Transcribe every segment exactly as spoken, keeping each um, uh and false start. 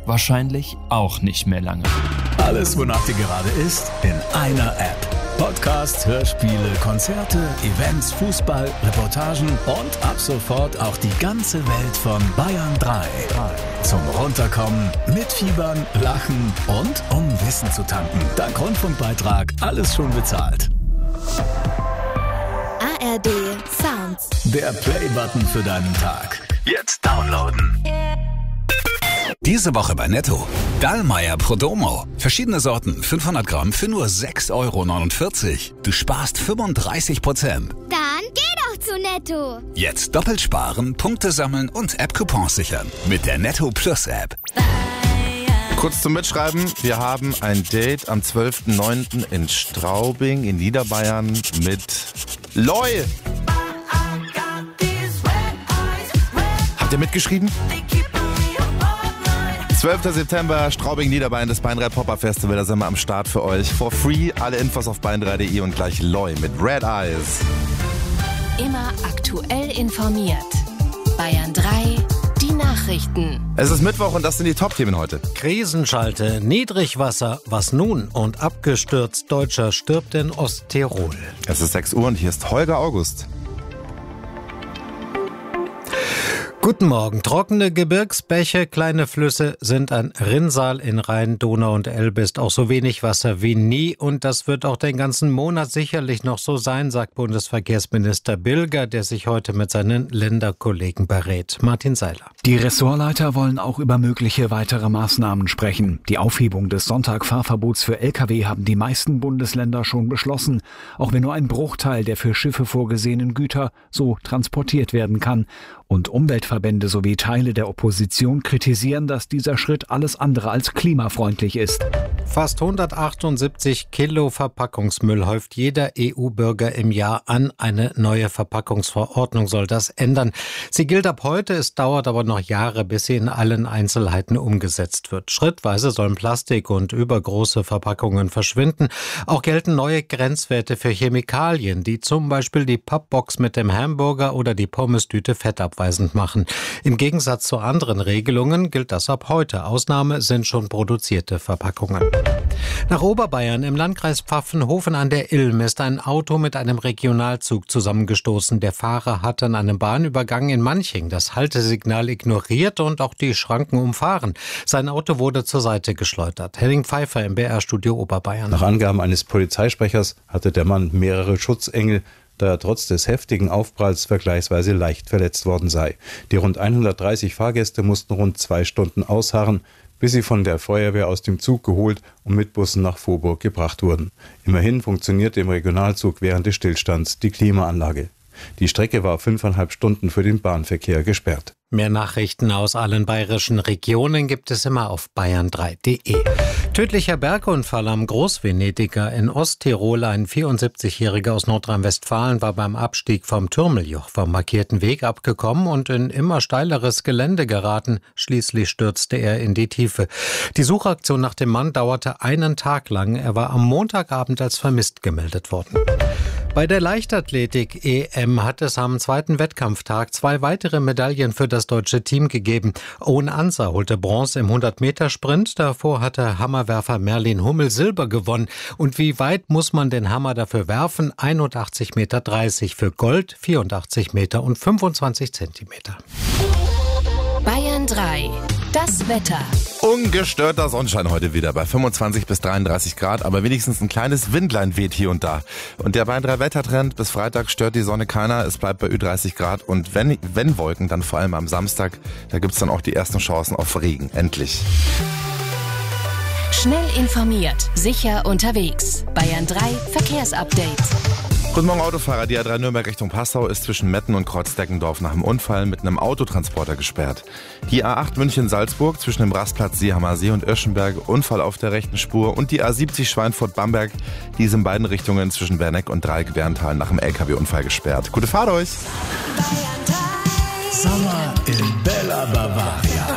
wahrscheinlich auch nicht mehr lange. Alles, wonach dir gerade ist, in einer App. Podcasts, Hörspiele, Konzerte, Events, Fußball, Reportagen und ab sofort auch die ganze Welt von Bayern drei. Zum Runterkommen, mitfiebern, lachen und um Wissen zu tanken. Dank Rundfunkbeitrag alles schon bezahlt. A R D Sounds. Der Play-Button für deinen Tag. Jetzt downloaden. Diese Woche bei Netto. Dallmayr Prodomo. Verschiedene Sorten, fünfhundert Gramm für nur sechs Euro neunundvierzig. Du sparst fünfunddreißig Prozent. Dann geh doch zu Netto. Jetzt doppelt sparen, Punkte sammeln und App-Coupons sichern. Mit der Netto Plus App. Kurz zum Mitschreiben, wir haben ein Date am zwölften neunten in Straubing in Niederbayern mit Loi. Habt ihr mitgeschrieben? zwölften September, Straubing, Niederbayern, das Bayern drei Popper Festival, da sind wir am Start für euch. For free, alle Infos auf bayern drei punkt de und gleich Loi mit Red Eyes. Immer aktuell informiert. Bayern drei, die Nachrichten. Es ist Mittwoch und das sind die Top-Themen heute. Krisenschalte, Niedrigwasser, was nun? Und abgestürzt Deutscher stirbt in Osttirol. Es ist sechs Uhr und hier ist Holger August. Guten Morgen. Trockene Gebirgsbäche, kleine Flüsse sind ein Rinnsal. In Rhein, Donau und Elbe ist auch so wenig Wasser wie nie. Und das wird auch den ganzen Monat sicherlich noch so sein, sagt Bundesverkehrsminister Bilger, der sich heute mit seinen Länderkollegen berät. Martin Seiler. Die Ressortleiter wollen auch über mögliche weitere Maßnahmen sprechen. Die Aufhebung des Sonntagfahrverbots für L K W haben die meisten Bundesländer schon beschlossen. Auch wenn nur ein Bruchteil der für Schiffe vorgesehenen Güter so transportiert werden kann. Und Umweltverbände sowie Teile der Opposition kritisieren, dass dieser Schritt alles andere als klimafreundlich ist. Fast hundertachtundsiebzig Kilo Verpackungsmüll häuft jeder E U-Bürger im Jahr an. Eine neue Verpackungsverordnung soll das ändern. Sie gilt ab heute, es dauert aber noch Jahre, bis sie in allen Einzelheiten umgesetzt wird. Schrittweise sollen Plastik und übergroße Verpackungen verschwinden. Auch gelten neue Grenzwerte für Chemikalien, die zum Beispiel die Pappbox mit dem Hamburger oder die Pommesdüte fettabweisend machen. Im Gegensatz zu anderen Regelungen gilt das ab heute. Ausnahme sind schon produzierte Verpackungen. Nach Oberbayern im Landkreis Pfaffenhofen an der Ilm ist ein Auto mit einem Regionalzug zusammengestoßen. Der Fahrer hat an einem Bahnübergang in Manching das Haltesignal ignoriert und auch die Schranken umfahren. Sein Auto wurde zur Seite geschleudert. Henning Pfeiffer im B R-Studio Oberbayern. Nach Angaben eines Polizeisprechers hatte der Mann mehrere Schutzengel, da er trotz des heftigen Aufpralls vergleichsweise leicht verletzt worden sei. Die rund hundertdreißig Fahrgäste mussten rund zwei Stunden ausharren, bis sie von der Feuerwehr aus dem Zug geholt und mit Bussen nach Vorburg gebracht wurden. Immerhin funktionierte im Regionalzug während des Stillstands die Klimaanlage. Die Strecke war fünfeinhalb Stunden für den Bahnverkehr gesperrt. Mehr Nachrichten aus allen bayerischen Regionen gibt es immer auf bayern drei punkt de. Tödlicher Bergunfall am Großvenediger in Osttirol. Ein vierundsiebzigjähriger aus Nordrhein-Westfalen war beim Abstieg vom Türmeljoch vom markierten Weg abgekommen und in immer steileres Gelände geraten. Schließlich stürzte er in die Tiefe. Die Suchaktion nach dem Mann dauerte einen Tag lang. Er war am Montagabend als vermisst gemeldet worden. Bei der Leichtathletik-E M hat es am zweiten Wettkampftag zwei weitere Medaillen für das deutsche Team gegeben. Owen Anser holte Bronze im hundert-Meter-Sprint. Davor hatte Hammerwerfer Merlin Hummel Silber gewonnen. Und wie weit muss man den Hammer dafür werfen? einundachtzig Komma dreißig Meter für Gold, vierundachtzig Meter und fünfundzwanzig Zentimeter. Bayern drei. Das Wetter. Ungestörter Sonnenschein heute wieder bei fünfundzwanzig bis dreiunddreißig Grad, aber wenigstens ein kleines Windlein weht hier und da. Und der Bayern drei Wettertrend, bis Freitag stört die Sonne keiner, es bleibt bei Ü dreißig Grad und wenn, wenn Wolken, dann vor allem am Samstag, da gibt's dann auch die ersten Chancen auf Regen, endlich. Schnell informiert, sicher unterwegs. Bayern drei Verkehrsupdate. Guten Morgen Autofahrer, die A drei Nürnberg Richtung Passau ist zwischen Metten und Kreuzdeckendorf nach einem Unfall mit einem Autotransporter gesperrt. Die A acht München-Salzburg zwischen dem Rastplatz Seehamer See und Irschenberg, Unfall auf der rechten Spur und die A siebzig Schweinfurt-Bamberg, die ist in beiden Richtungen zwischen Werneck und Dreieck-Berntal nach einem L K W-Unfall gesperrt. Gute Fahrt euch! Sommer in Bella Bavaria.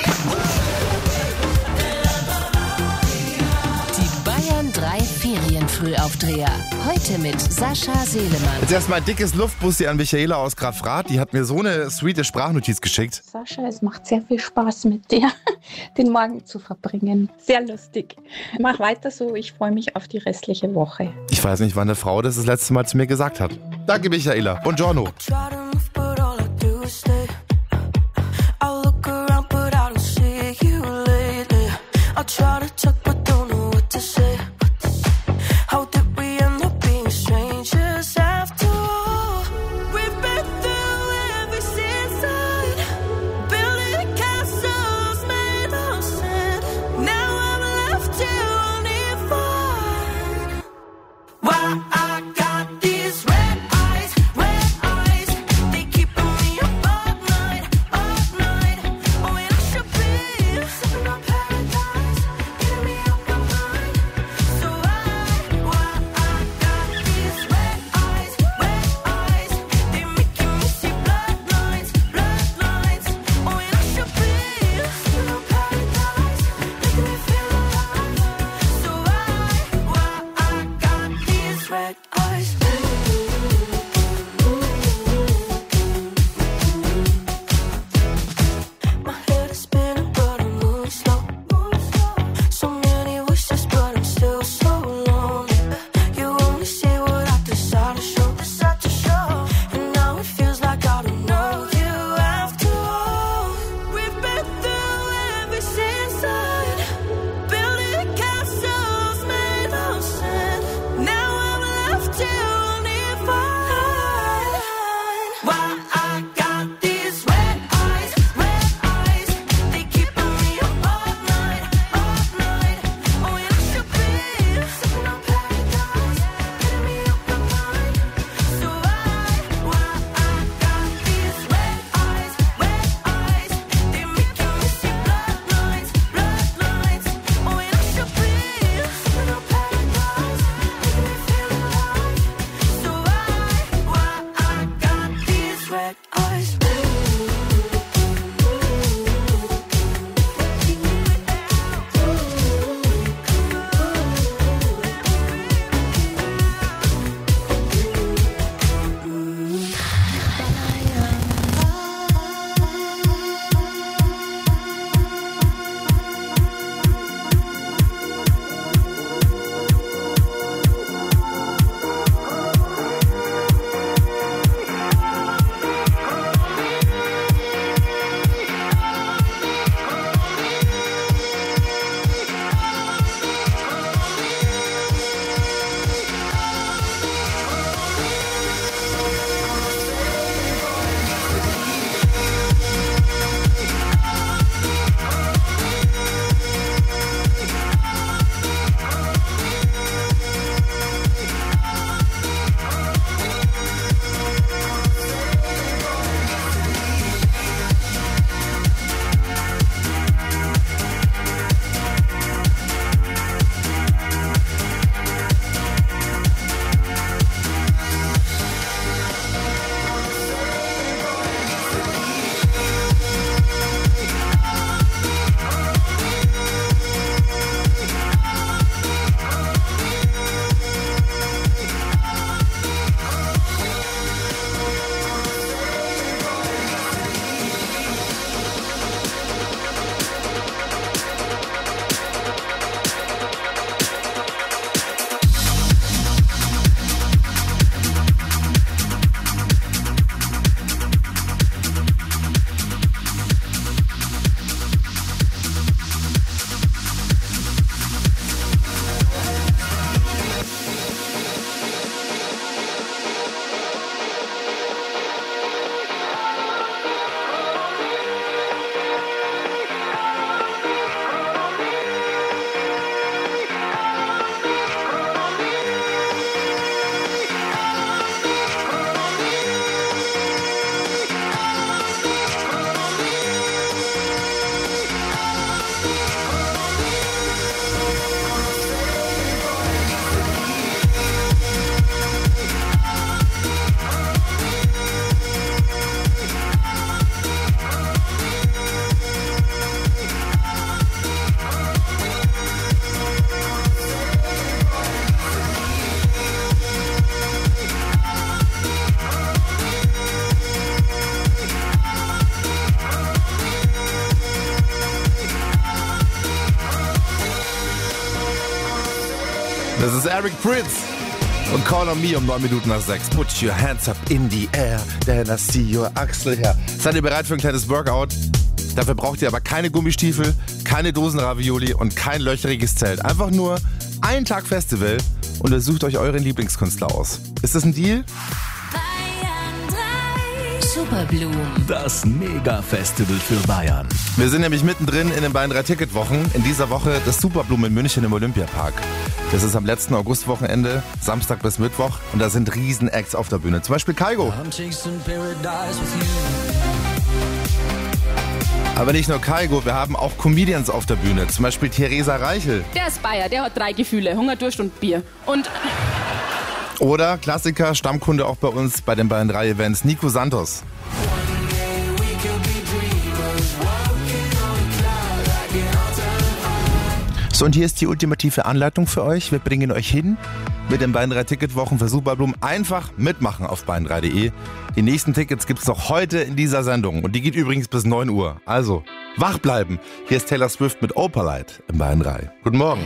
Die Bayern drei Ferienfreunde. Frühaufdreher. Heute mit Sascha Selemann. Jetzt erstmal ein dickes Luftbussi an Michaela aus Grafrath. Die hat mir so eine sweete Sprachnotiz geschickt. Sascha, es macht sehr viel Spaß mit dir, den Morgen zu verbringen. Sehr lustig. Mach weiter so, ich freue mich auf die restliche Woche. Ich weiß nicht, wann eine Frau das das letzte Mal zu mir gesagt hat. Danke, Michaela. Buongiorno. Das ist Eric Prydz und Call on Me um neun Minuten nach sechs. Put your hands up in the air, then I see your Achsel her. Seid ihr bereit für ein kleines Workout? Dafür braucht ihr aber keine Gummistiefel, keine Dosenravioli und kein löcheriges Zelt. Einfach nur einen Tag Festival und ihr sucht euch euren Lieblingskünstler aus. Ist das ein Deal? Superblumen. Das Mega-Festival für Bayern. Wir sind nämlich mittendrin in den Bayern drei Ticketwochen. In dieser Woche das Superblumen in München im Olympiapark. Das ist am letzten Augustwochenende, Samstag bis Mittwoch. Und da sind Riesen-Acts auf der Bühne. Zum Beispiel Kygo. Aber nicht nur Kygo, wir haben auch Comedians auf der Bühne. Zum Beispiel Theresa Reichel. Der ist Bayer, der hat drei Gefühle. Hunger, Durst und Bier. Und... Oder Klassiker, Stammkunde auch bei uns bei den Bayern drei Events, Nico Santos. So, und hier ist die ultimative Anleitung für euch. Wir bringen euch hin mit den Bayern drei Ticketwochen für Superblumen. Einfach mitmachen auf bayern drei punkt de. Die nächsten Tickets gibt's noch heute in dieser Sendung. Und die geht übrigens bis neun Uhr. Also, wach bleiben. Hier ist Taylor Swift mit Opalite im Bayern drei. Guten Morgen.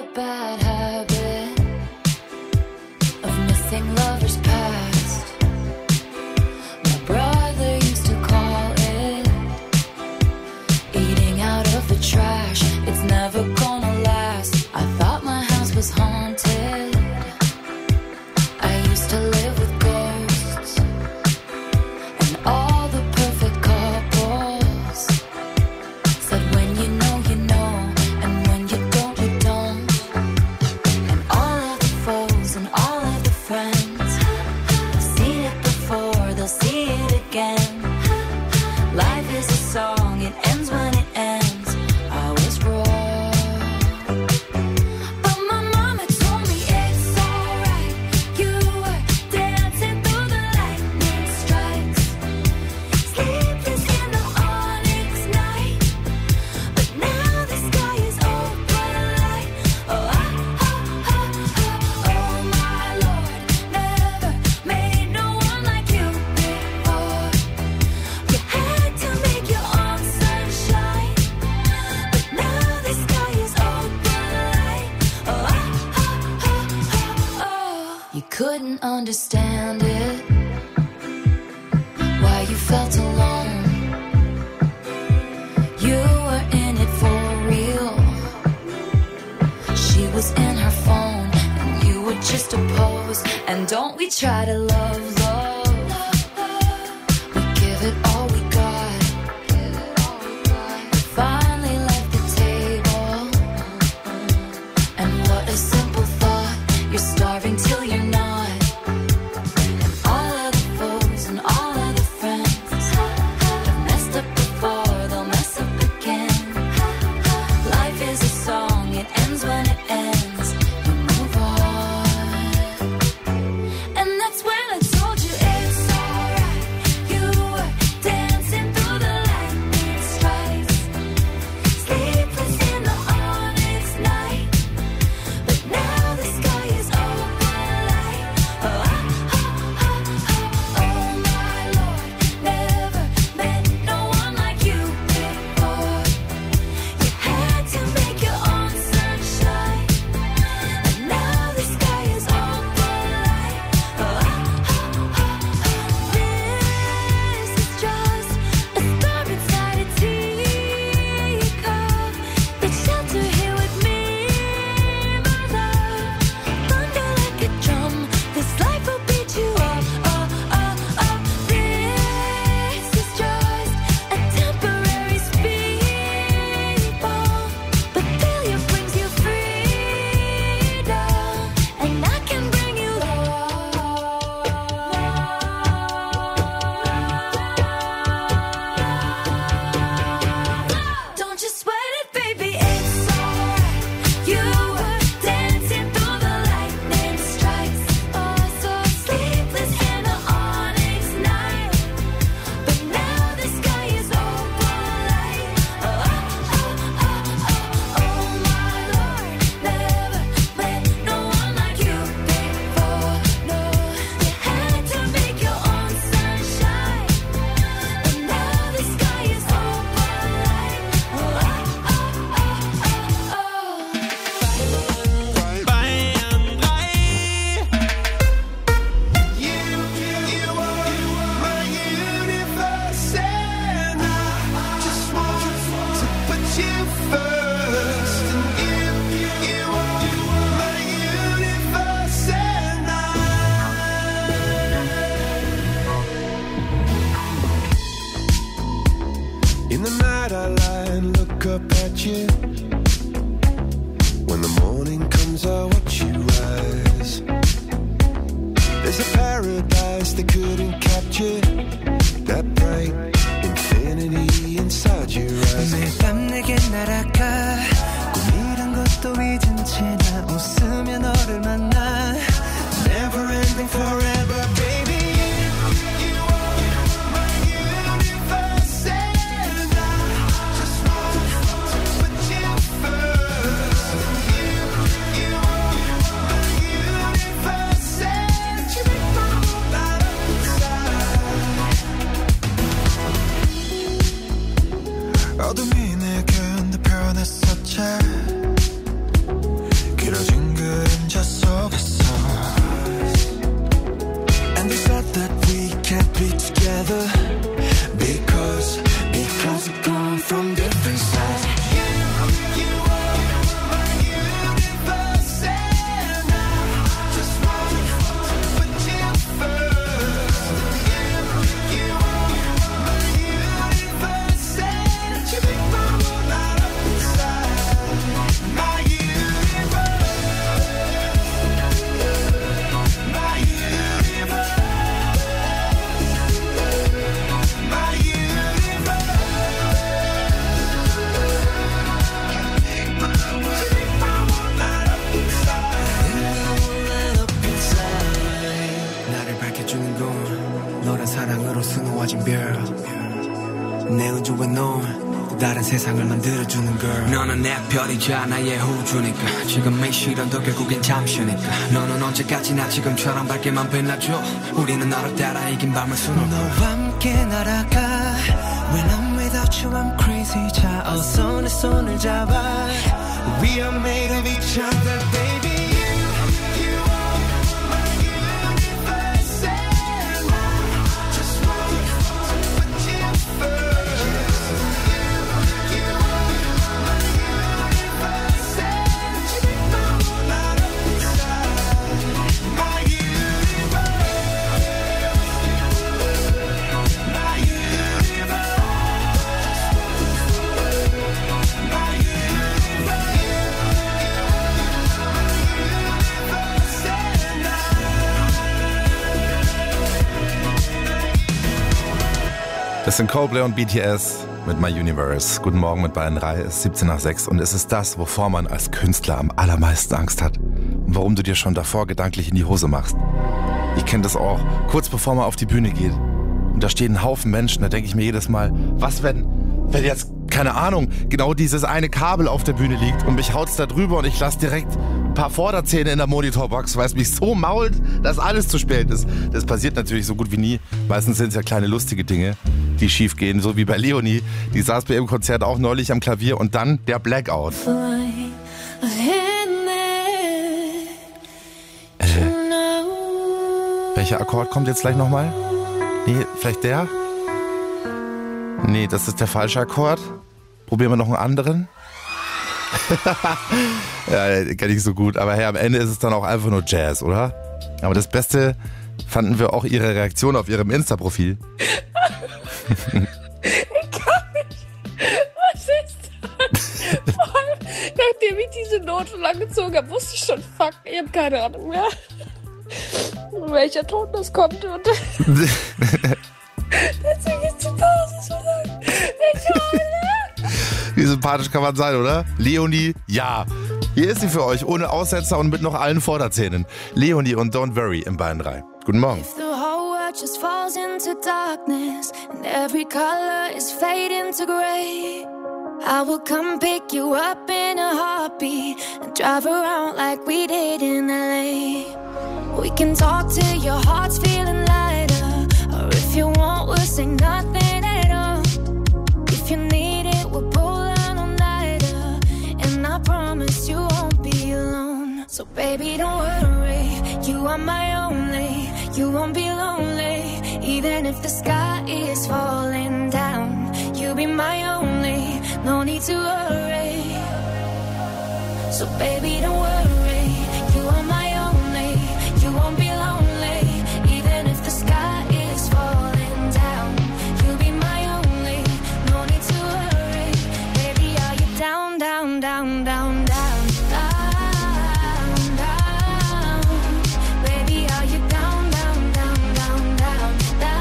Lovers past. My brother used to call it eating out of the trash. It's never gonna last. I thought my house was haunted. I used to live with ghosts and all the perfect couples said when you know you know and when you don't you don't. And all of the foes and all of the friends, seen it before, they'll see it again. Life is a song, it ends when it ends. I was wrong, but my mama told me it's alright. You were dancing through the lightning strikes, sleepless in the onyx night, but now the sky is open light. Oh, ah, ah, ah, ah, oh my Lord, never made no one like you before. You had to make your own sunshine, but now the sky is open light. Oh, ah, ah, ah, ah, oh. You couldn't understand it, why you felt alone. You were in it for real. She was in her phone and you were just a pose. And don't we try to love, love. We give it all we got. We finally left the table. And what a simple thought. You're starving till you're not. And all of the foes and all of the friends have messed up before, they'll mess up again. Life is a song, it ends when it ends. You move on, and that's when it's over. When the morning comes, I watch you rise. There's a paradise they couldn't capture. That bright infinity inside your eyes. 매일 밤 내게 날아가. 꿈이란 것도 잊은 채 나 웃으며 너를 만나. Never ending forever, baby. You are my universe, and I just want to put you first. You, you are my universe, and you make my whole light up inside. 어둠이 내겐 더 변했었지. 길어진 그림자 속에서. And they said that we can't be together Because, because we come from different sides. You, you are my universe, and I just want to put you first. You, you are my universe, and you make my world light up inside. My universe, my universe. 나를 밝혀주는 건 너란 사랑으로 수놓아진 별. 내 은조와 넌 다른 세상을 만들어주는 girl. 너는 내 별이자 나의 호주니까 지금의 시련도 결국엔 잠시니까. 너는 언제까지나 지금처럼 밝게만 빛나줘. 우리는 너를 따라 이긴 밤을 수놓고 너와 함께 날아가. When I'm without you I'm crazy. 자 어서 내 손을 잡아. We are made of each other, baby. Das sind Coldplay und B T S mit My Universe. Guten Morgen mit Bayern drei, es ist siebzehn nach sechs und es ist das, wovor man als Künstler am allermeisten Angst hat. Und warum du dir schon davor gedanklich in die Hose machst. Ich kenne das auch, kurz bevor man auf die Bühne geht. Und da stehen ein Haufen Menschen, da denke ich mir jedes Mal, was wenn, wenn jetzt, keine Ahnung, genau dieses eine Kabel auf der Bühne liegt und mich haut's da drüber und ich lasse direkt ein paar Vorderzähne in der Monitorbox, weil es mich so mault, dass alles zu spät ist. Das passiert natürlich so gut wie nie. Meistens sind es ja kleine lustige Dinge, die schief gehen, so wie bei Leonie. Die saß bei ihrem Konzert auch neulich am Klavier und dann der Blackout. Äh, welcher Akkord kommt jetzt gleich nochmal? Nee, vielleicht der? Nee, das ist der falsche Akkord. Probieren wir noch einen anderen. Ja, kann ich so gut. Aber hey, am Ende ist es dann auch einfach nur Jazz, oder? Aber das Beste fanden wir auch ihre Reaktion auf ihrem Insta-Profil. Ich kann nicht. Was ist das? Vor allem, nachdem ich diese Note lang gezogen habe, wusste ich schon, fuck, ich habe keine Ahnung mehr, welcher Ton das kommt. Und deswegen ist die Pause so lang. Wie sympathisch kann man sein, oder? Leonie, ja. Hier ist sie für euch, ohne Aussetzer und mit noch allen Vorderzähnen. Leonie und Don't Worry im Bayern drei. Guten Morgen. If the whole world just falls into darkness and every color is fading to gray, I will come pick you up in a heartbeat and drive around like we did in L A. We can talk till your heart's feeling lighter, or if you want, we'll say nothing at all. If you need it, we'll pull an all-nighter, and I promise you won't be alone. So baby, don't worry, you are my only. You won't be lonely, even if the sky is falling down. You'll be my only, no need to worry. So baby, don't worry, you are my only. You won't be lonely, even if the sky is falling down. You'll be my only, no need to worry. Baby, are you down, down, down, down, down, down, down, down. Baby, are you down, down, down, down, down,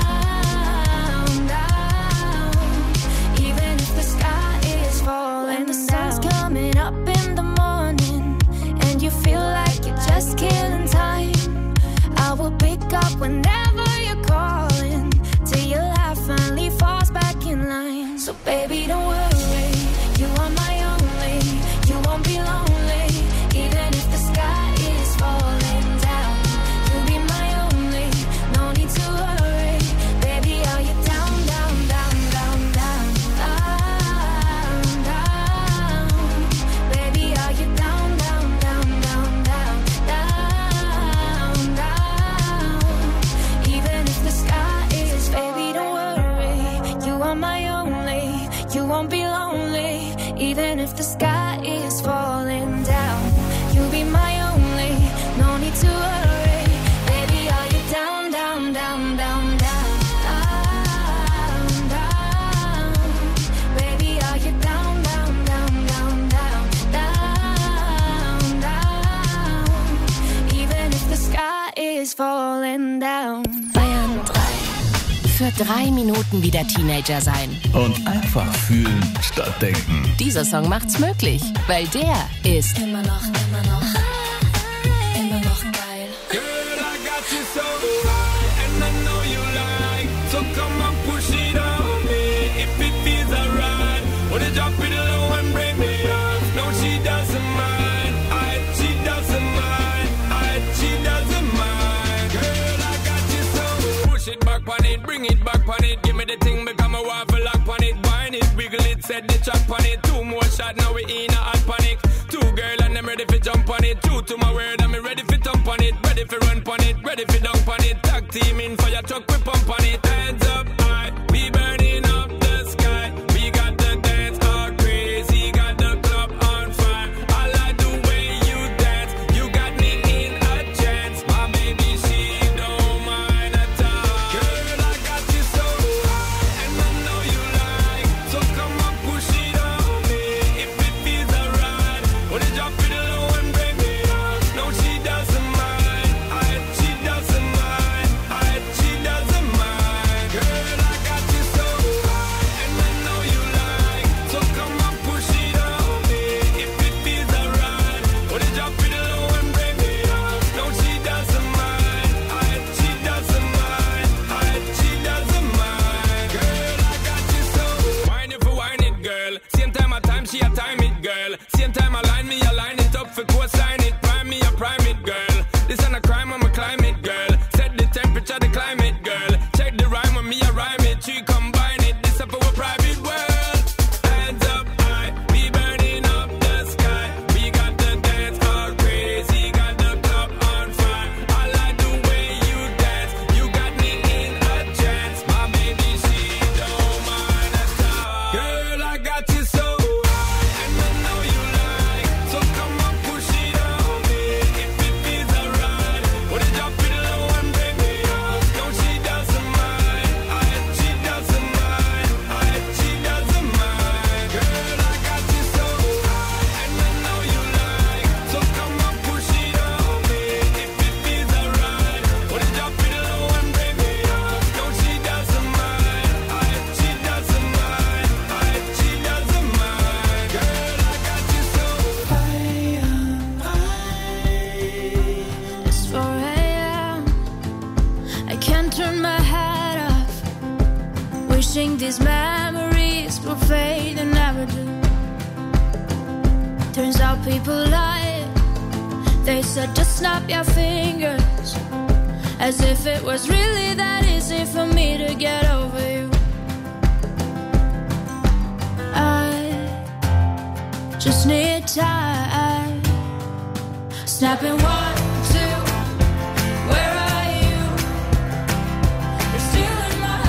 down, down? Even if the sky is falling when the sun's down. Coming up in the morning and you feel like you're just killing time, I will pick up whenever you're calling till your life finally falls back in line. So baby, don't worry, you are my only, you won't be lonely, even if the sky is falling down. You'll be my only, no need to worry. Baby, are you down, down, down, down, down, down, down? Baby, are you down, down, down, down, down, down, down? Even if the sky is, baby, don't worry, you are my only, you won't be lonely, even if the sky is falling down. You'll be my only, no need to worry. Baby, are you down, down, down, down, down, down, down? Baby, are you down, down, down, down, down, down, down? Even if the sky is falling down. Bayern drei. Für drei Minuten wieder Teenager sein. Und einfach fühlen statt denken. Dieser Song macht's möglich, weil der ist Immer noch, immer noch, immer noch geil. Girl, I got you so high, and I know you like. So come on, push it on me, if it feels alright. Wanna drop it low and bring me up. No, she doesn't mind. I, she doesn't mind. I, she doesn't mind. Girl, I got you so. Push it back on it, bring it back on it. Give me the thing, become a waffle lock on it. Wine it, wiggle it, set the track on it. Two more shots, now we in a hot panic. Two girl and I'm ready for jump on it. True to my word, I'm ready for thump on it. Ready for run on it, ready for dunk on it. Tag team in fire truck, we pump on it. Hands up high, we burning up the sky. We got the dance all crazy, got the club on fire. I like the way you dance, you got me in a trance. My baby, she don't mind at all. Girl, I got you so high, and I know you like. So come on, push it on me, if it feels alright. Wanna drop it low and bring me up. No, she doesn't mind. I, she doesn't mind. I, she doesn't mind. Girl, I got you so high, and I know you like. So come on, push it on me, if it feels alright. Wanna drop it low and bring me up. No, she doesn't mind. I, she doesn't mind. I, she doesn't mind. Girl, I got you so. Wine it for wine it, girl. Same time a time, she a time it, girl. Same time I line me, I line it up for co-sign it. Prime me, I prime it, girl. This ain't a crime, I'm a climate, girl. Set the temperature, the climate, girl. Check the rhyme with me, I rhyme it. She combine it, this up for a private world. Hands up high, we burning up the sky. We got the dance all crazy, got the club on fire. I like the way you dance, you got me in a trance. My baby, she don't mind at all. Girl, I got you so high, and I know you like. So come on, push it on me, if it feels alright. Wanna drop it low and bring me up. No, she doesn't mind. I, she doesn't mind. I, she doesn't mind. Girl, I got you so high, and I know you like. So come on, push it on me, if it feels alright. Wanna drop it low and bring me up. No, she doesn't mind. I, she doesn't mind. I, she doesn't mind. Girl, I got you so high. It's four a.m. I can't turn my head off, wishing these memories will fade and never do. Turns out people lie. They said just snap your fingers, as if it was really that easy for me to get over you. I just need time. Snapping one, two, where are you? You're still in my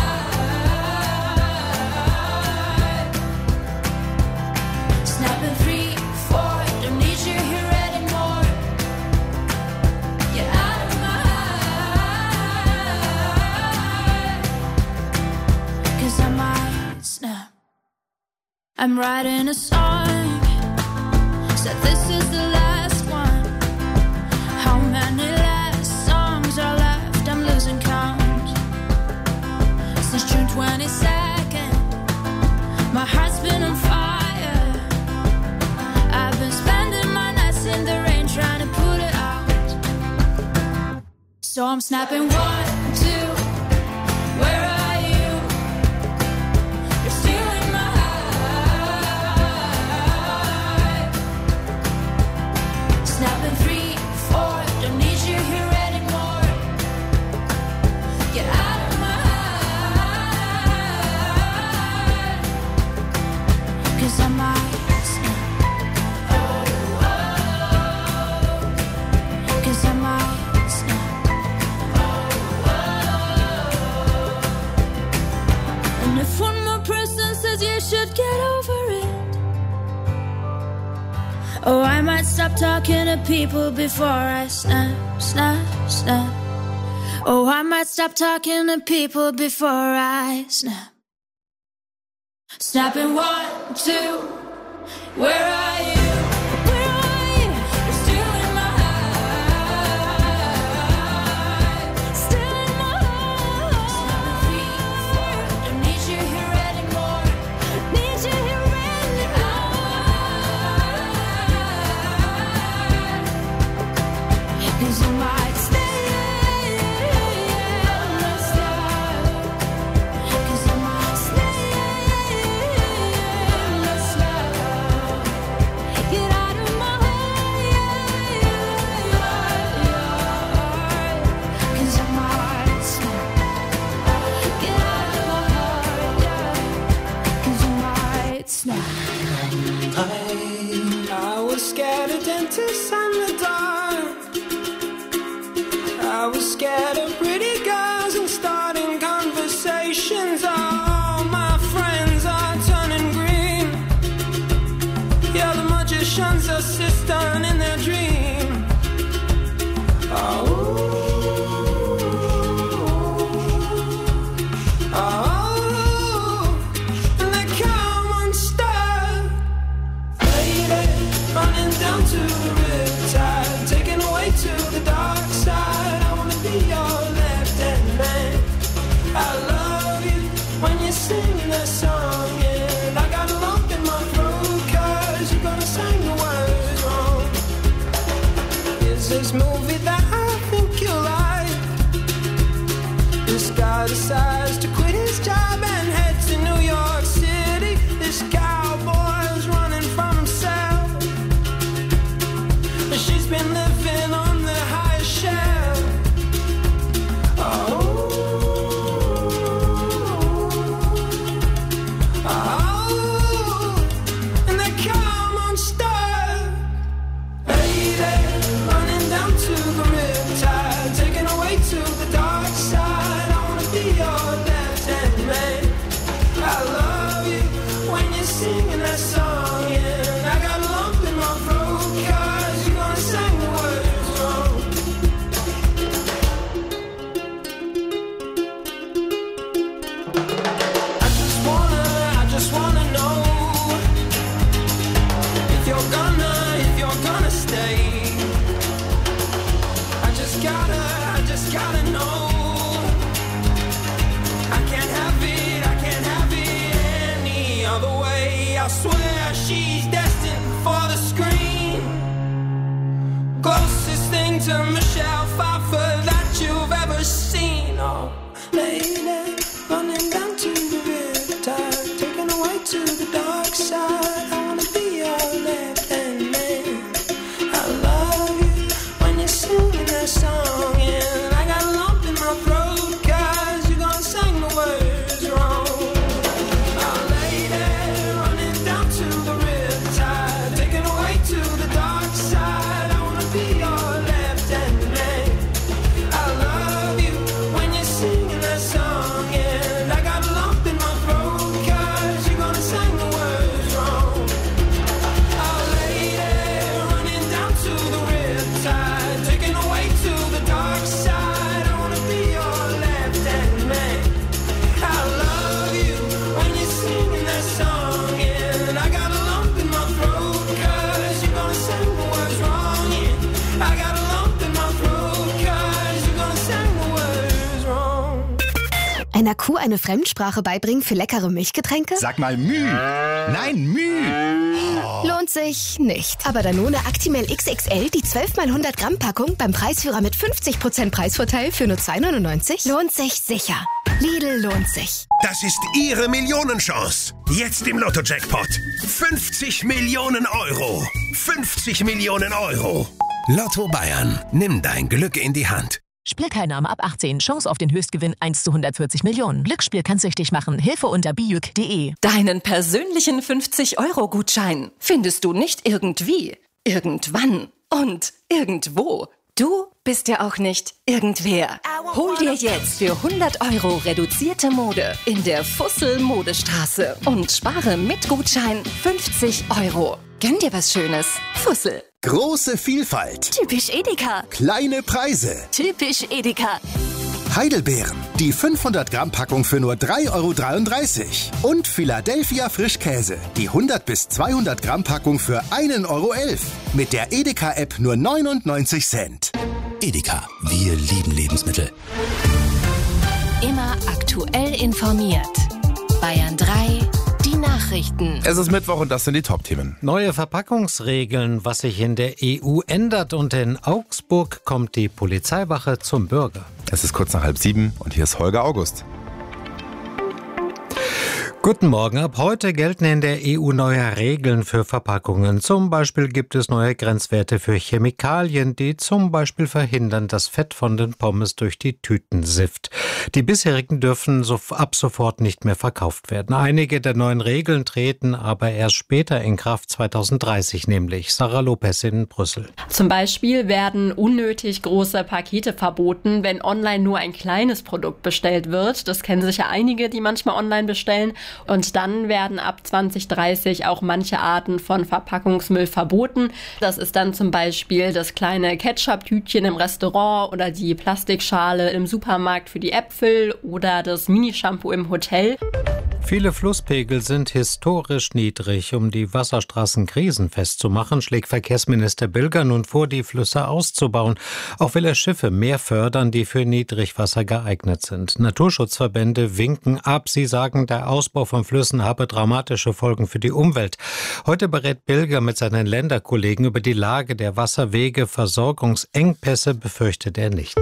heart. Snapping three, four, don't need you here anymore. Get out of my heart. 'Cause I might snap. I'm writing a song the last one? How many last songs are left? I'm losing count. Since June twenty-second, my heart's been on fire. I've been spending my nights in the rain trying to put it out. So I'm snapping one, two, where are you? You're stealing my heart. Snapping three, four, don't need you here anymore. Get out of my heart. 'Cause I might snap. Oh, oh. 'Cause I might snap. And if one more person says you should get over it, oh, I might stop talking to people before I snap, snap, snap. Oh, I might stop talking to people before I snap. Snapping one, two, where are you? Where are you? You're still in my heart. Still in my heart. Snapping three, four, don't need you here anymore. Need you here anymore. 'Cause I might stay. Let's stop. 'Cause I might stay. Let's stop. Get out of my heart. 'Cause I might stop. Get out of my heart, yeah. 'Cause I might snap. I was scared of dentists and the dark. I was scared of pretty girls and starting conversations. All my friends are turning green. Yeah, the magician's assistant in their dream. Oh, oh, and they come unstuck. Lady, running down to the riptide, taken away to the dark side. I wanna be your left-hand man. I love you when you sing that song, and I got a lump in my throat 'cause you're gonna sing the words wrong. Is this movie that I think you like? This guy decides to quit his job and head to New York City. This cowboy's running from himself. She's been living on the highest shelf. Oh, oh, and they come unstuck. Lady, running down to the riptide, taken away to the dark side. I wanna be your left-hand man. I love you when you're singing that song, and I got a lump in my throat 'cause you're gonna sing the words wrong. I just wanna, I just wanna know if you're gonna, if you're gonna stay. I just gotta, I just gotta know. I can't have it, I can't have it any other way. I swear she's destined for the screen. Closest thing to Michelle Pfeiffer that you've ever seen. Oh, lady, running down to the riptide, taken away to the dark side. I wanna be your left-hand man. I love you when you're singing that song, and I got a lump in my throat 'cause you're gonna sing the words wrong. Oh, lady, running down to the riptide, taken away to the dark side. I wanna be your left-hand man. I love you when you're singing that song. einer Kuh eine Fremdsprache beibringen für leckere Milchgetränke? Sag mal Müh. Nein, Müh. Oh. Lohnt sich nicht. Aber Danone Actimel X X L, die zwölf mal hundert Gramm Packung beim Preisführer mit fünfzig Prozent Preisvorteil für nur zwei neunundneunzig, lohnt sich sicher. Lidl lohnt sich. Das ist Ihre Millionenchance. Jetzt im Lotto-Jackpot. fünfzig Millionen Euro. fünfzig Millionen Euro. Lotto Bayern. Nimm dein Glück in die Hand. Spielteilnahme ab achtzehn. Chance auf den Höchstgewinn eins zu hundertvierzig Millionen. Glücksspiel kann süchtig machen. Hilfe unter bijuk punkt de. Deinen persönlichen fünfzig-Euro-Gutschein findest du nicht irgendwie, irgendwann und irgendwo. Du bist ja auch nicht irgendwer. Hol dir jetzt für hundert Euro reduzierte Mode in der Fussel-Modestraße und spare mit Gutschein fünfzig Euro. Gönn dir was Schönes. Fussel. Große Vielfalt. Typisch Edeka. Kleine Preise. Typisch Edeka. Heidelbeeren. Die fünfhundert Gramm Packung für nur drei Euro dreiunddreißig. Und Philadelphia Frischkäse. Die hundert bis zweihundert Gramm Packung für ein Euro elf. Mit der Edeka-App nur neunundneunzig Cent. Edeka. Wir lieben Lebensmittel. Immer aktuell informiert. Bayern drei. Die Nachrichten. Es ist Mittwoch und das sind die Top-Themen. Neue Verpackungsregeln, was sich in der E U ändert, und in Augsburg kommt die Polizeiwache zum Bürger. Es ist kurz nach halb sieben und hier ist Holger August. Guten Morgen. Ab heute gelten in der E U neue Regeln für Verpackungen. Zum Beispiel gibt es neue Grenzwerte für Chemikalien, die zum Beispiel verhindern, dass Fett von den Pommes durch die Tüten sifft. Die bisherigen dürfen so ab sofort nicht mehr verkauft werden. Einige der neuen Regeln treten aber erst später in Kraft, zweitausenddreißig nämlich. Sarah Lopez in Brüssel. Zum Beispiel werden unnötig große Pakete verboten, wenn online nur ein kleines Produkt bestellt wird. Das kennen sicher einige, die manchmal online bestellen. Und dann werden ab zwanzig dreißig auch manche Arten von Verpackungsmüll verboten. Das ist dann zum Beispiel das kleine Ketchup-Tütchen im Restaurant oder die Plastikschale im Supermarkt für die Äpfel oder das Mini-Shampoo im Hotel. Viele Flusspegel sind historisch niedrig. Um die Wasserstraßen krisenfest zu machen, schlägt Verkehrsminister Bilger nun vor, die Flüsse auszubauen. Auch will er Schiffe mehr fördern, die für Niedrigwasser geeignet sind. Naturschutzverbände winken ab. Sie sagen, der Ausbau von Flüssen habe dramatische Folgen für die Umwelt. Heute berät Bilger mit seinen Länderkollegen über die Lage der Wasserwege. Versorgungsengpässe befürchtet er nicht.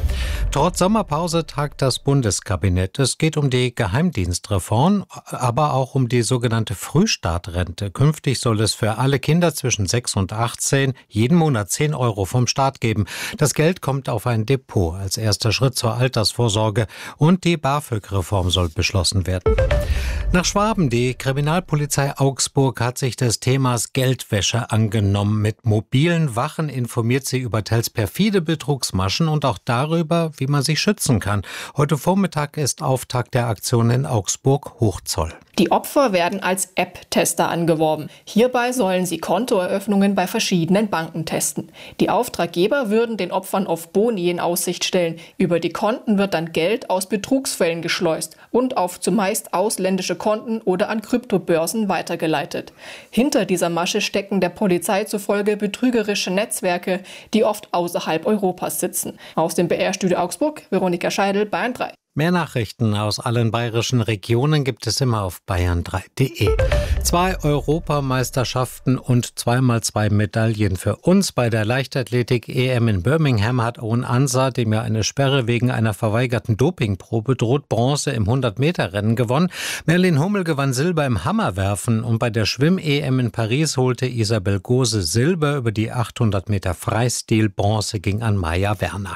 Trotz Sommerpause tagt das Bundeskabinett. Es geht um die Geheimdienstreform, aber auch um die sogenannte Frühstartrente. Künftig soll es für alle Kinder zwischen sechs und achtzehn jeden Monat zehn Euro vom Staat geben. Das Geld kommt auf ein Depot als erster Schritt zur Altersvorsorge, und die BAföG-Reform soll beschlossen werden. Nach Schwaben, die Kriminalpolizei Augsburg hat sich des Themas Geldwäsche angenommen. Mit mobilen Wachen informiert sie über teils perfide Betrugsmaschen und auch darüber, wie man sich schützen kann. Heute Vormittag ist Auftakt der Aktion in Augsburg-Hochzoll. Die Opfer werden als App-Tester angeworben. Hierbei sollen sie Kontoeröffnungen bei verschiedenen Banken testen. Die Auftraggeber würden den Opfern oft Boni in Aussicht stellen. Über die Konten wird dann Geld aus Betrugsfällen geschleust und auf zumeist ausländische Konten oder an Kryptobörsen weitergeleitet. Hinter dieser Masche stecken der Polizei zufolge betrügerische Netzwerke, die oft außerhalb Europas sitzen. Aus dem B R-Studio Augsburg, Veronika Scheidel, Bayern drei. Mehr Nachrichten aus allen bayerischen Regionen gibt es immer auf bayern drei punkt de. Zwei Europameisterschaften und zweimal zwei Medaillen für uns. Bei der Leichtathletik-E M in Birmingham hat Owen Ansah, dem ja eine Sperre wegen einer verweigerten Dopingprobe droht, Bronze im hundert-Meter-Rennen gewonnen. Merlin Hummel gewann Silber im Hammerwerfen, und bei der Schwimm-E M in Paris holte Isabel Gose Silber. Über die achthundert Meter Freistil. Bronze ging an Maja Werner.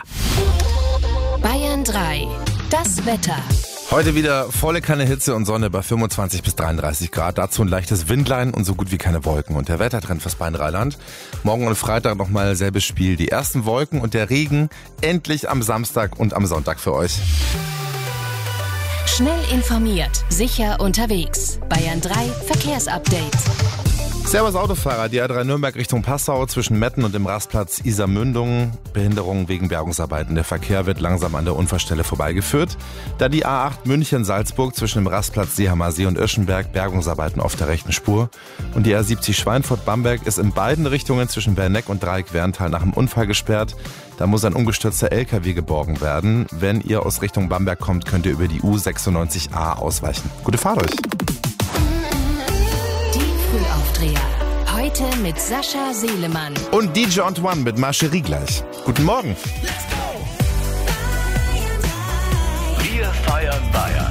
Bayern drei. Das Wetter. Heute wieder volle Kanne Hitze und Sonne bei fünfundzwanzig bis dreiunddreißig Grad. Dazu ein leichtes Windlein und so gut wie keine Wolken. Und der Wettertrend fürs Bayern-Rheinland. Morgen und Freitag nochmal selbes Spiel. Die ersten Wolken und der Regen endlich am Samstag und am Sonntag für euch. Schnell informiert, sicher unterwegs. Bayern drei Verkehrsupdate. Servus Autofahrer, die A drei Nürnberg Richtung Passau zwischen Metten und dem Rastplatz Isarmündung. Behinderung wegen Bergungsarbeiten. Der Verkehr wird langsam an der Unfallstelle vorbeigeführt. Da die A acht München-Salzburg zwischen dem Rastplatz Seehamer See und Öschenberg Bergungsarbeiten auf der rechten Spur. Und die A siebzig Schweinfurt-Bamberg ist in beiden Richtungen zwischen Berneck und Dreieck-Werntal nach einem Unfall gesperrt. Da muss ein umgestürzter L K W geborgen werden. Wenn ihr aus Richtung Bamberg kommt, könnt ihr über die U sechsundneunzig A ausweichen. Gute Fahrt euch! Frühaufdreher. Heute mit Sascha Seelemann. Und D J Antoine mit Marcherie gleich. Guten Morgen. Wir feiern Bayern.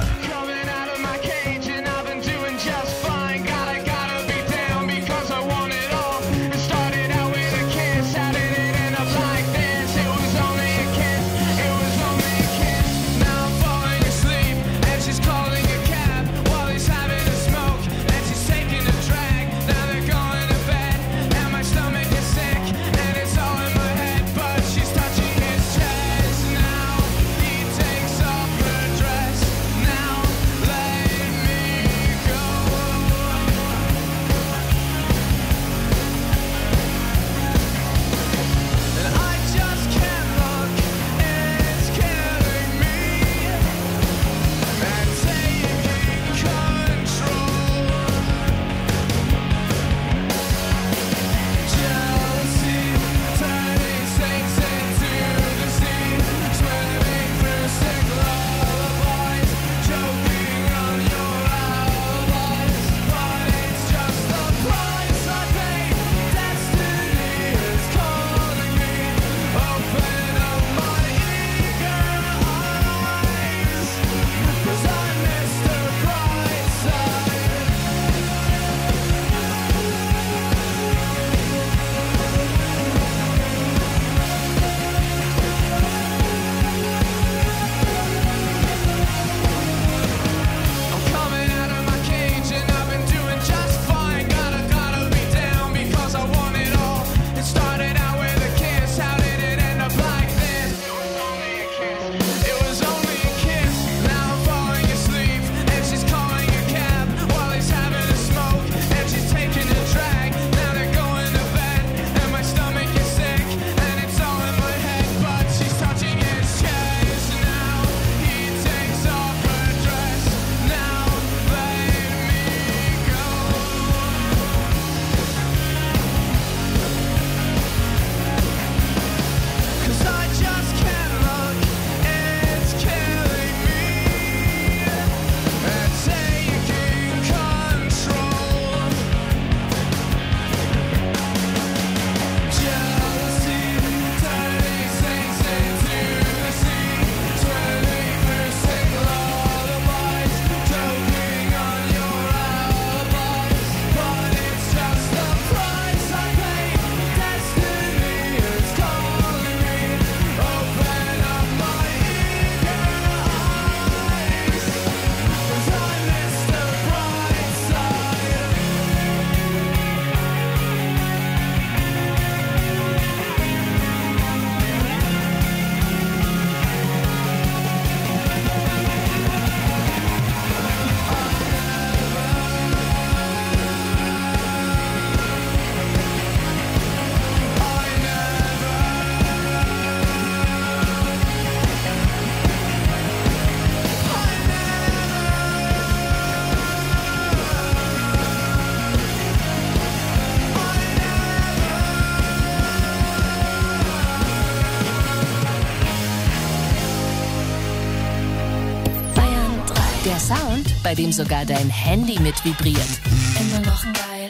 Der Sound, bei dem sogar dein Handy mit vibriert. Immer noch geil.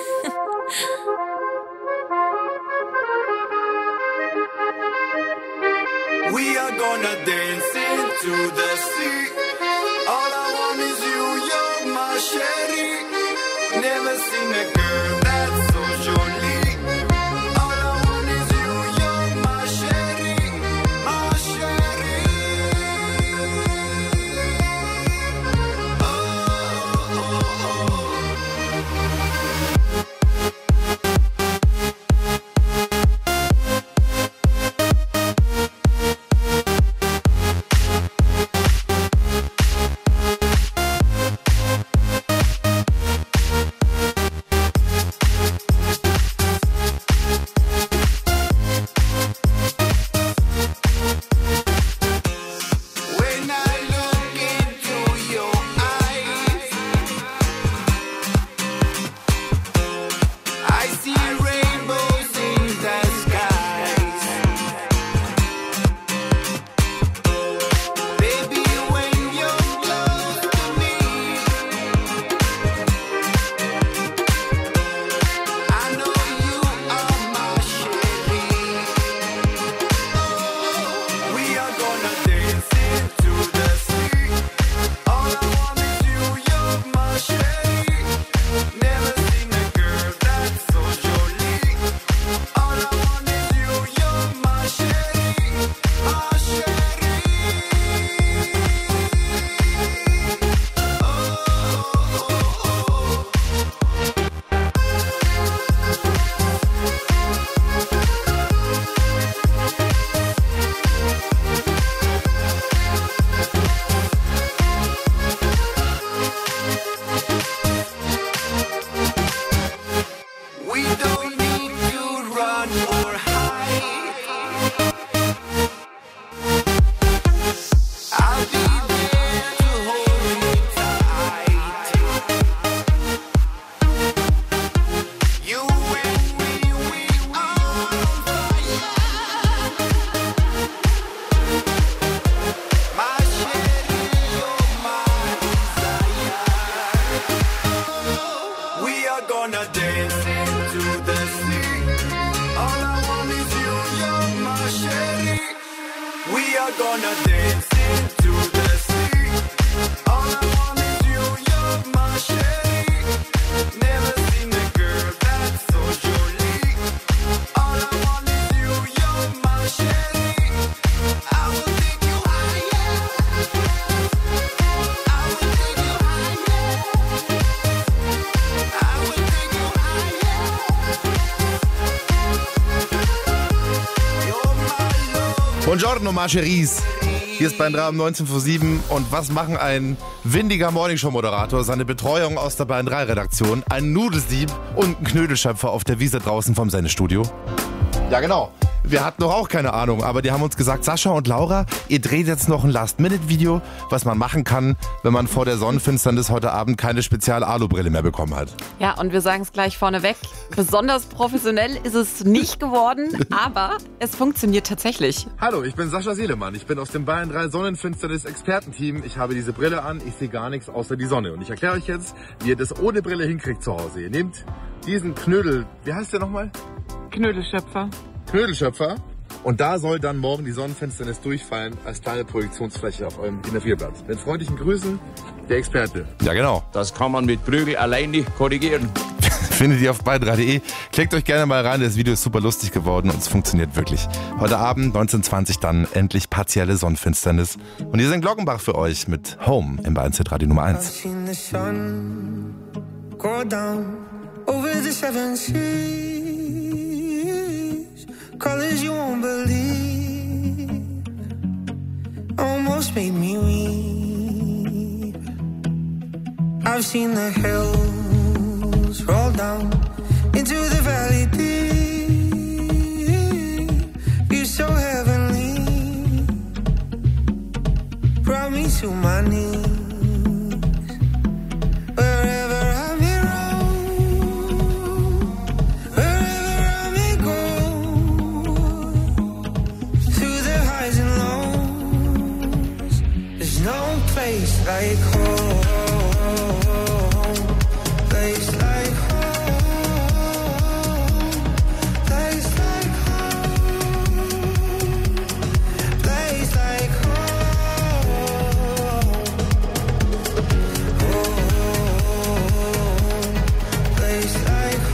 We are gonna dance into the sea. All I want is you, you're my sherry. Never seen a girl that's so jolly. All I want is you, you're my sherry, my sherry. Oh, oh, oh. run or hide. I'll be there to hold you tight. You and me, we are on fire. My chérie, you're my desire. We are gonna dance into the sea. All I want is you, you're my chérie. We are gonna dance into the sea. All I want is you, you're my chérie. Never seen a girl that's so jolie. All I want is you, you're my chérie. I will take you higher. I will take you higher. I will take you higher. You're my love. Buongiorno, Marcheries. Hier ist Bayern drei um neunzehn vor sieben. Und was machen ein windiger Morningshow-Moderator, seine Betreuung aus der Bayern drei Redaktion, ein Nudelsieb und ein Knödelschöpfer auf der Wiese draußen vom Sendestudio? Ja, genau. Wir hatten doch auch keine Ahnung, aber die haben uns gesagt, Sascha und Laura, ihr dreht jetzt noch ein Last-Minute-Video, was man machen kann, wenn man vor der Sonnenfinsternis heute Abend keine Spezial-Alu-Brille mehr bekommen hat. Ja, und wir sagen es gleich vorneweg, besonders professionell ist es nicht geworden, aber es funktioniert tatsächlich. Hallo, ich bin Sascha Seelemann. Ich bin aus dem Bayern drei Sonnenfinsternis-Expertenteam. Ich habe diese Brille an, ich sehe gar nichts außer die Sonne. Und ich erkläre euch jetzt, wie ihr das ohne Brille hinkriegt zu Hause. Ihr nehmt diesen Knödel, wie heißt der nochmal? Knödelschöpfer. Knödelschöpfer. Und da soll dann morgen die Sonnenfinsternis durchfallen als kleine Projektionsfläche auf eurem D I N A vier Blatt. Mit freundlichen Grüßen, der Experte. Ja, genau. Das kann man mit Prügel alleine korrigieren. Findet ihr auf bayern drei punkt de. Klickt euch gerne mal rein, das Video ist super lustig geworden und es funktioniert wirklich. Heute Abend neunzehn Uhr zwanzig dann endlich partielle Sonnenfinsternis. Und hier sind Glockenbach für euch mit Home im Bayern Z Radio Nummer eins. I've seen the sun go down over the seven seas. Colors you won't believe almost made me weep. I've seen the hills roll down into the valley deep. You're so heavenly, brought me to my knees. Wherever I may roam, wherever I may go, through the highs and lows, there's no place like home. Place like home. Place like home. Place like home. Place like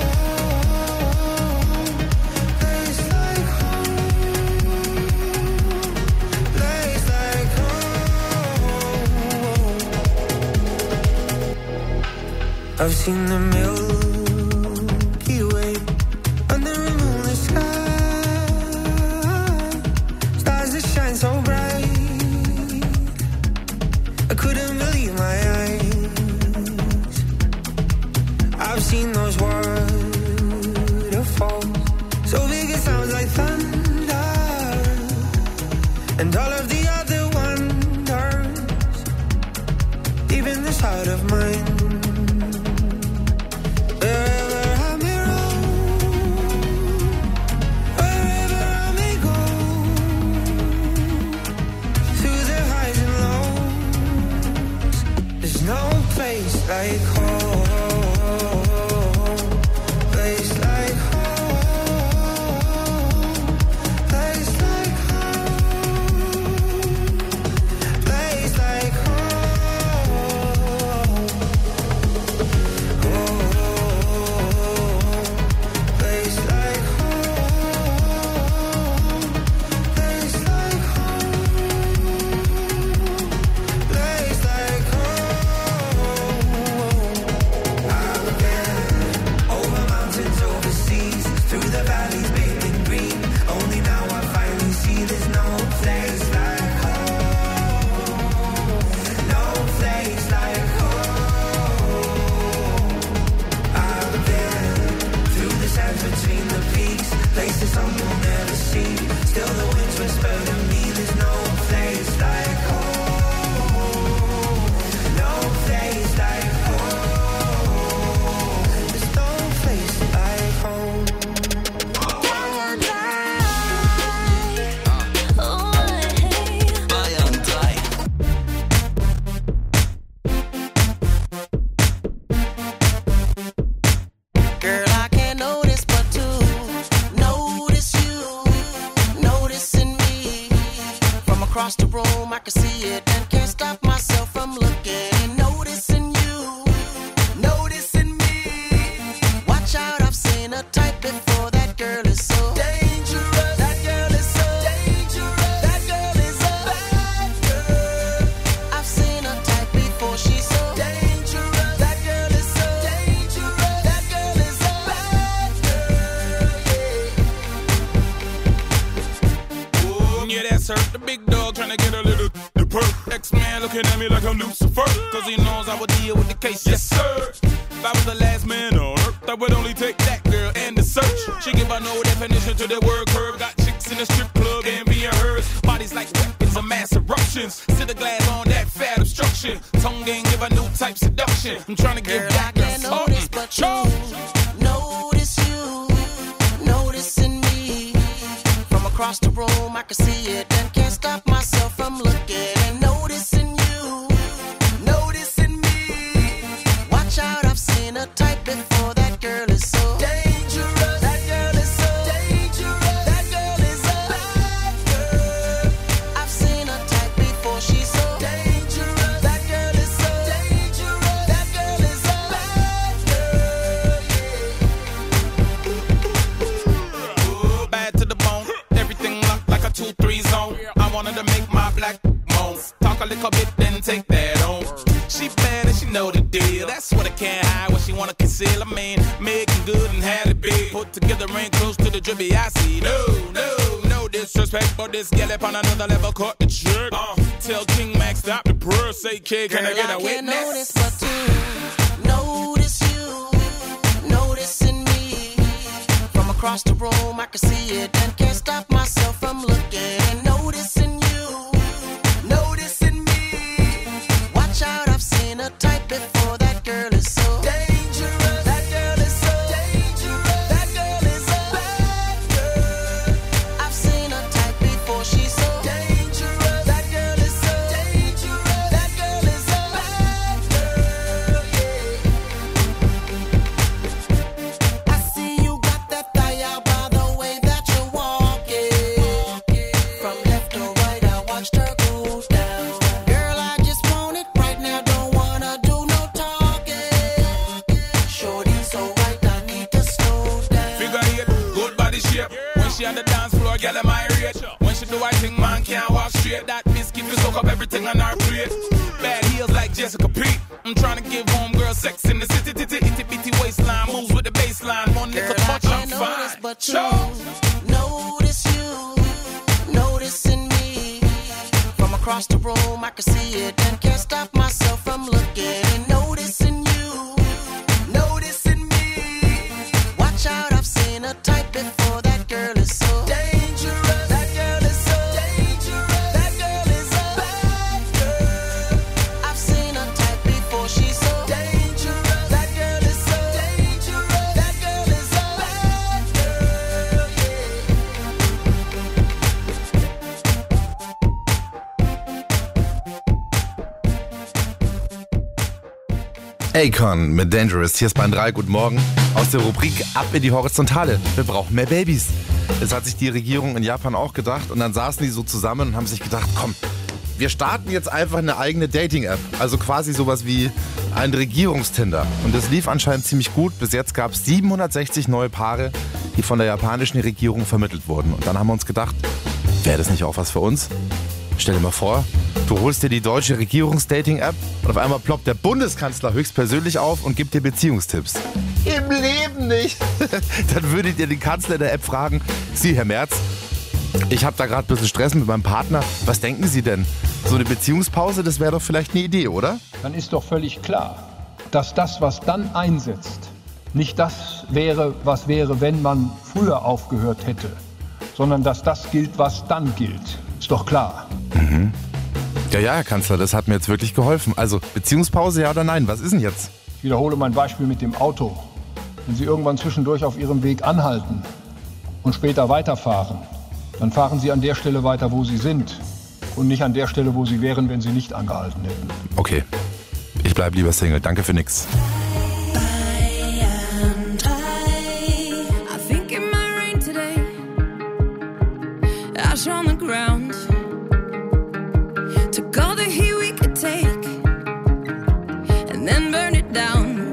home, place like home, place like home. I've seen the Milky Way under a moonless sky, stars that shine so bright, I couldn't believe my eyes. I've seen those waterfalls, so big it sounds like thunder, and all of the other wonders, deep in this heart of mine. across the room, I can see it and can't stop myself from looking and noticing you, noticing me. Watch out, I've seen a type before. That girl is so dangerous. That girl is so dangerous. That girl is a bad girl. I've seen a type before. She's so dangerous. That girl is so dangerous. That girl is a bad girl. Yeah, that's her, the big dog trying to get a little the perk. X-Man looking at me like I'm Lucifer, cause he knows I would deal with the case. Yes, sir. If I was the last man on earth, I would only take that girl and the search. She give a no definition to the word curve. Got chicks in the strip club and being hers. Bodies like weapons of mass eruptions. Sit a glass on that fat obstruction. Tongue game give a new type seduction. I'm trying to give that girl something. But you notice you, noticing me. From across the room, I can see it and can't stop myself from looking and noticing you, noticing me. Watch out, I've seen a type before. That girl is so dangerous. That girl is so dangerous. That girl is a bad girl. I've seen a type before. She's so dangerous. That girl is so dangerous. That girl is a bad Ooh, bad to the bone. Everything locked like a two three zone. I wanted to make my black moans. Talk a little bit, then take that on. She bad and she know the deal. That's what I can't hide, what she wanna conceal. I mean, making good and had it big. Put together ain't close to the drippy I see. No, no, no disrespect, but this gal up on another level caught the trick. Uh, tell King Max stop the prayer, say kid, can girl, I get a I can't witness? notice but to notice you, noticing me. From across the room, I can see it and can't stop myself from looking and noticing you, noticing me. Watch out, I've seen a type before. That girl is so dangerous. That girl is so dangerous. That girl is a bad girl. I've seen a type before. She's so dangerous. That girl is so dangerous. That girl is a bad girl. Yeah. I see you got that thigh out by the way that you're walking. From left to right, I watched her go down. Girl, I just want it right now. Don't wanna do no talking. Shorty so right, I need to slow down. Figure eight, good body shape. When she on the dance floor, girl, am I rate. When she do I think man can't walk straight. That biscuit will soak up everything on our plate. Bad heels like Jessica Pete. I'm trying to give home girl sex in the city. Titty, itty bitty waistline moves with the baseline. One nickel Girl, I touch, I'm can't notice fine. but you, notice you, noticing me. From across the room, I can see it and can't stop myself from looking and noticing you, noticing me. Watch out, I've seen a type before. That girl is so dangerous. That girl is so dangerous. That girl is a bad girl. I've seen a type before. She's so dangerous. That girl is so dangerous. That girl is a bad girl. Akon mit Dangerous. Hier ist Bayern drei. Guten Morgen. Aus der Rubrik Ab in die Horizontale. Wir brauchen mehr Babys. Das hat sich die Regierung in Japan auch gedacht. Und dann saßen die so zusammen und haben sich gedacht, komm, wir starten jetzt einfach eine eigene Dating-App. Also quasi sowas wie ein Regierungstinder. Und das lief anscheinend ziemlich gut. Bis jetzt gab es siebenhundertsechzig neue Paare, die von der japanischen Regierung vermittelt wurden. Und dann haben wir uns gedacht, wäre das nicht auch was für uns? Stell dir mal vor, du holst dir die deutsche Regierungsdating-App und auf einmal ploppt der Bundeskanzler höchstpersönlich auf und gibt dir Beziehungstipps. Im Leben nicht. Dann würdet ihr den Kanzler der App fragen, Sie, Herr Merz, ich habe da gerade ein bisschen Stress mit meinem Partner. Was denken Sie denn? So eine Beziehungspause, das wäre doch vielleicht eine Idee, oder? Dann ist doch völlig klar, dass das, was dann einsetzt, nicht das wäre, was wäre, wenn man früher aufgehört hätte, sondern dass das gilt, was dann gilt. Ist doch klar. Mhm. Ja, ja, Herr Kanzler, das hat mir jetzt wirklich geholfen. Also Beziehungspause, ja oder nein? Was ist denn jetzt? Ich wiederhole mein Beispiel mit dem Auto. Wenn Sie irgendwann zwischendurch auf Ihrem Weg anhalten und später weiterfahren, dann fahren Sie an der Stelle weiter, wo Sie sind und nicht an der Stelle, wo Sie wären, wenn Sie nicht angehalten hätten. Okay, ich bleib lieber Single. Danke für nix. Ash on the ground. Took all the heat we could take and then burned it down.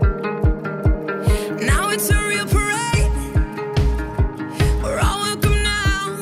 Now it's a real parade. We're all welcome now.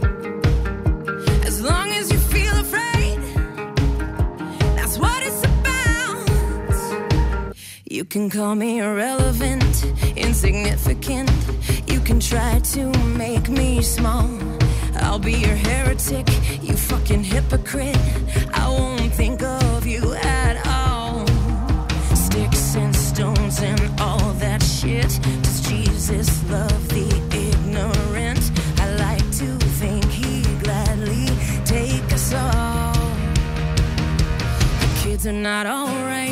As long as you feel afraid, that's what it's about. You can call me irrelevant, insignificant. You can try to make me small. I'll be your heretic, you fucking hypocrite. I won't think of you at all. Sticks and stones and all that shit. Does Jesus love the ignorant? I like to think he'd gladly take us all. The kids are not alright.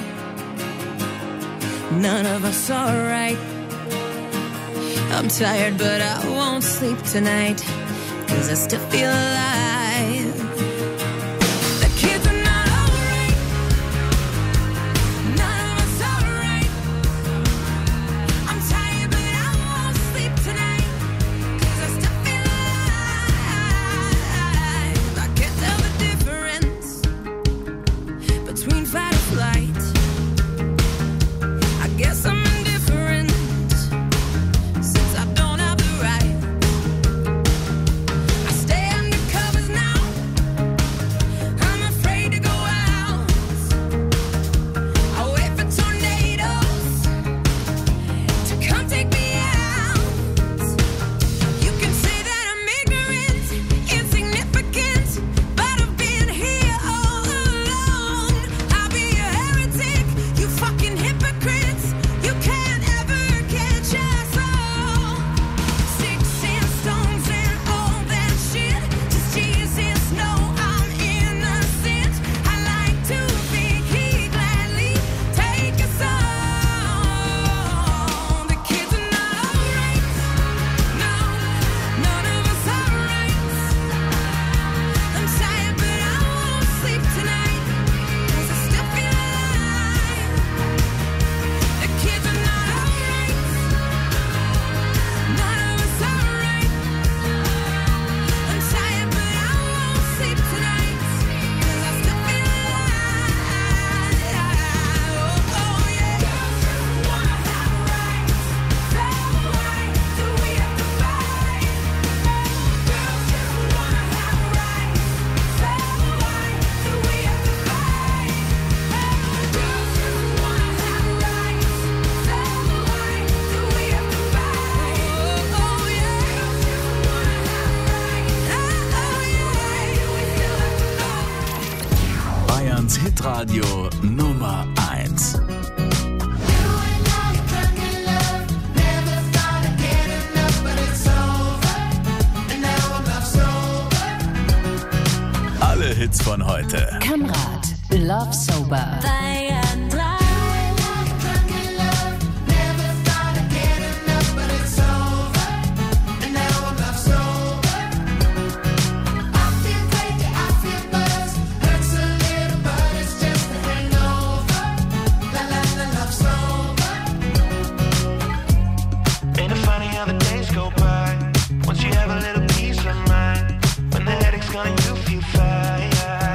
None of us alright. I'm tired but I won't sleep tonight, 'cause I still feel alive. The kids are not alright. None of us alright. I'm tired but I won't sleep tonight, 'cause I still feel alive. I can't tell the difference between fight or flight. I guess I'm indifferent since I don't have the right. I stay under covers now. I'm afraid to go out. I wait for tornadoes to come take me out. You can say that I'm ignorant, insignificant, but I've been here all along. I'll be a heretic, you fucking hypocrites. You can't ever catch us all. Sticks and stones and all that shit. Does Jesus know I'm innocent? I like to think he'd gladly take us all. The kids are not alright. No, none of us alright. I'm tired but I won't sleep tonight, 'cause I still feel alive. The kids are not alright. None of us alright. I'm tired but I won't sleep tonight, 'cause I still feel alive. Oh, oh yeah. Girls just wanna have rights. So why do we have to fight? Girls just wanna have rights. So why do we have to fight? Girls just wanna have rights. So why do we have to fight? Oh, oh yeah. Girls just wanna have rights. Oh, oh yeah. We still have to fight. Bayerns Hitradio Nummer eins. Alle Hits von heute. Kamrat, Love Sober. Bayern drei. Ain't it funny how the days go by? Once you have a little peace of mind, when the headache's gone and you feel fine.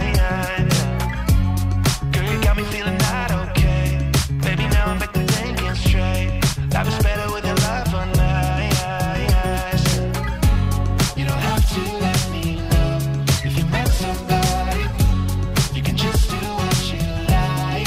Girl, you got me feeling not okay. Baby, now I'm back to thinking straight. Life is better with your love on night. You don't have to let me know if you met somebody. You can just do what you like.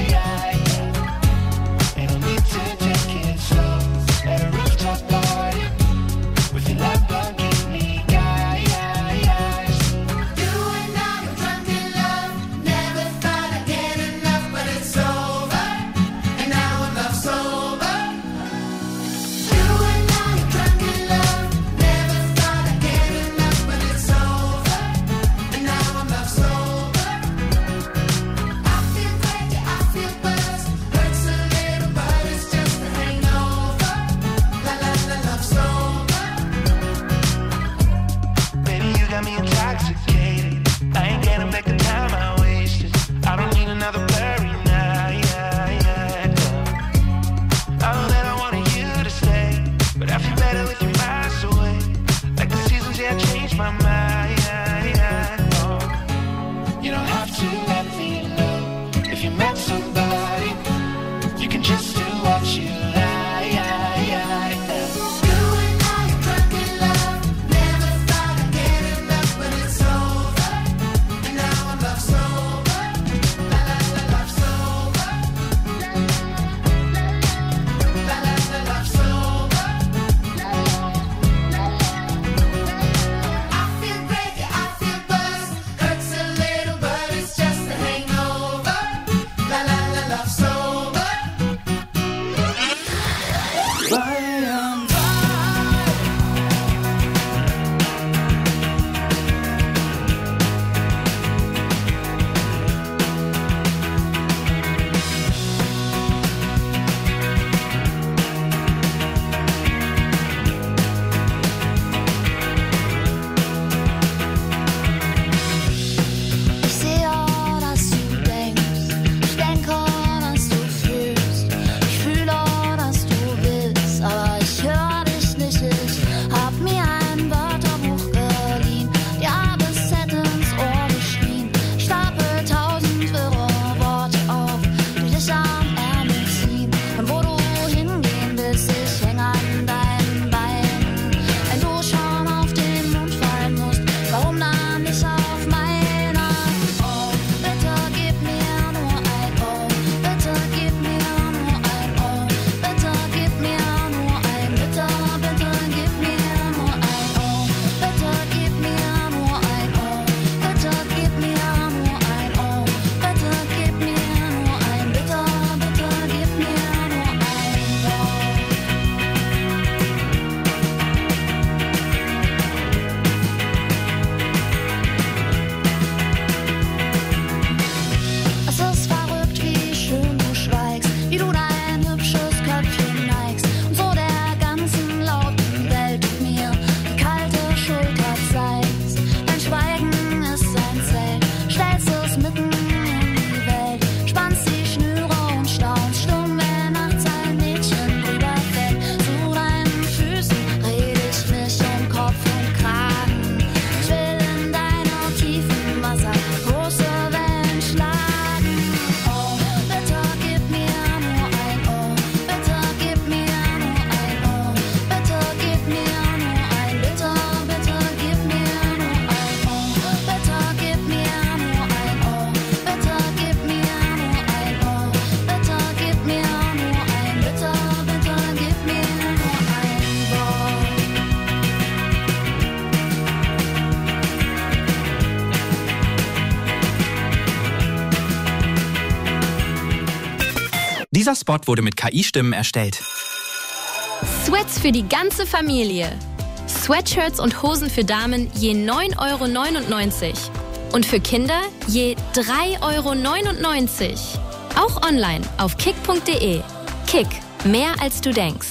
Ain't no need to take it slow. At a rooftop party with your Lamborghini guys. You and I were drunk in love, never thought I'd get enough, but it's over, and now I'm love sober. You and I were drunk in love, never thought I'd get enough, but it's over, and now I'm love sober. I feel great, yeah, I feel buzzed. Hurts a little, but it's just a hangover. La la la, love sober. Baby, you got me intoxicated. I ain't getting back the time I wasted. I don't need another blurry night. I know that I wanted you to stay, but I feel better with your miles away. Like the seasons, yeah, I changed my mind. Oh, you don't Dieser Spot wurde mit K I-Stimmen erstellt. Sweats für die ganze Familie. Sweatshirts und Hosen für Damen je neun Euro neunundneunzig. Und für Kinder je drei Euro neunundneunzig. Auch online auf kick punkt de. Kick, mehr als du denkst.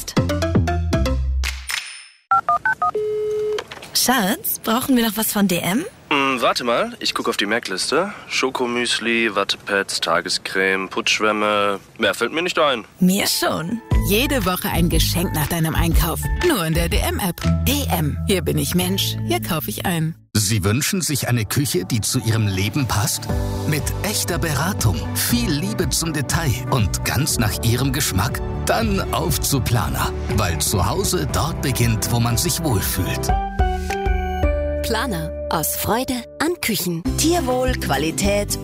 Schatz, brauchen wir noch was von D M? Hm, warte mal, ich gucke auf die Merkliste. Schokomüsli, Wattepads, Tagescreme, Putzschwämme. Mehr fällt mir nicht ein. Mir schon. Jede Woche ein Geschenk nach deinem Einkauf. Nur in der D M-App. D M. Hier bin ich Mensch. Hier kaufe ich ein. Sie wünschen sich eine Küche, die zu Ihrem Leben passt? Mit echter Beratung, viel Liebe zum Detail und ganz nach Ihrem Geschmack? Dann auf zu Planer, weil zu Hause dort beginnt, wo man sich wohlfühlt. Planer. Aus Freude an Küchen. Tierwohl, Qualität